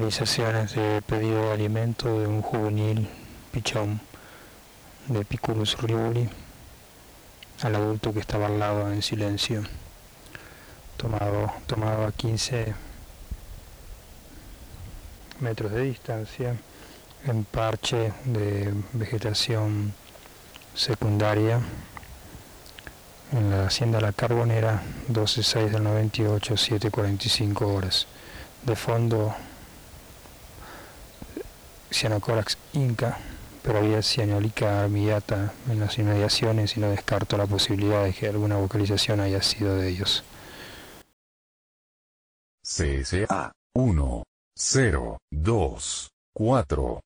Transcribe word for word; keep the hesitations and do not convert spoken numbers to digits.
vocalizaciones de pedido de alimento de un juvenil pichón de Piculus rivuli al adulto que estaba al lado en silencio, tomado, tomado a quince metros de distancia, en parche de vegetación secundaria, en la hacienda La Carbonera, doce seis del noventa y ocho, siete cuarenta y cinco horas. De fondo, Cyanocorax inca, pero había Cyanolica armillata en las inmediaciones y no descarto la posibilidad de que alguna vocalización haya sido de ellos. C S A uno cero dos cuatro